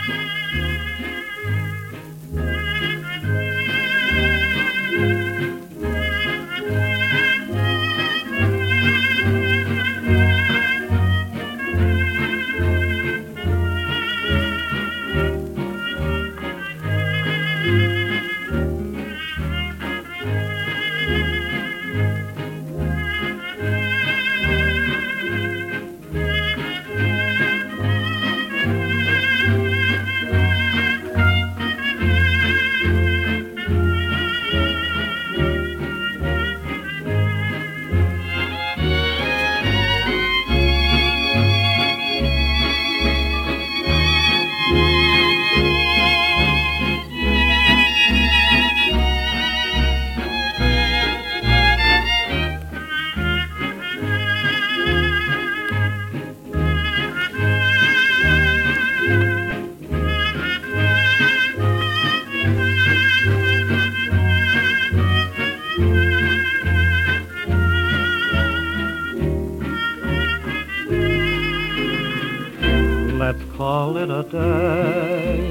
Let's call it a day.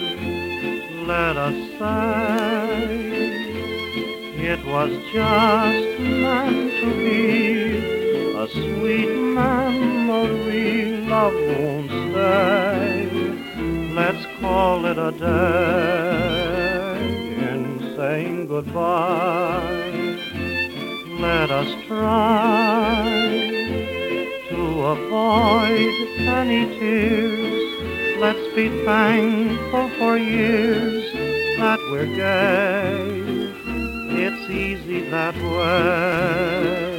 Let us say it was just meant to be a sweet memory. Love won't stay. Let's call it a day in saying goodbye. Let us try to avoid any tears. Let's be thankful for years that we're gay. It's easy that way.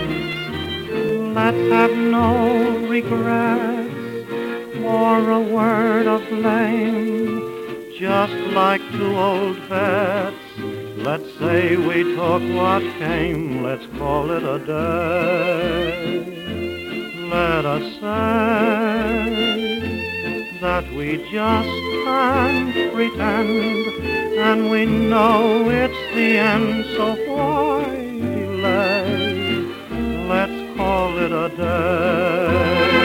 Let's have no regrets or a word of blame. Just like two old vets, let's say we took what came. Let's call it a day. Let us say that we just can't pretend, and we know it's the end, so why delay? Let's call it a day.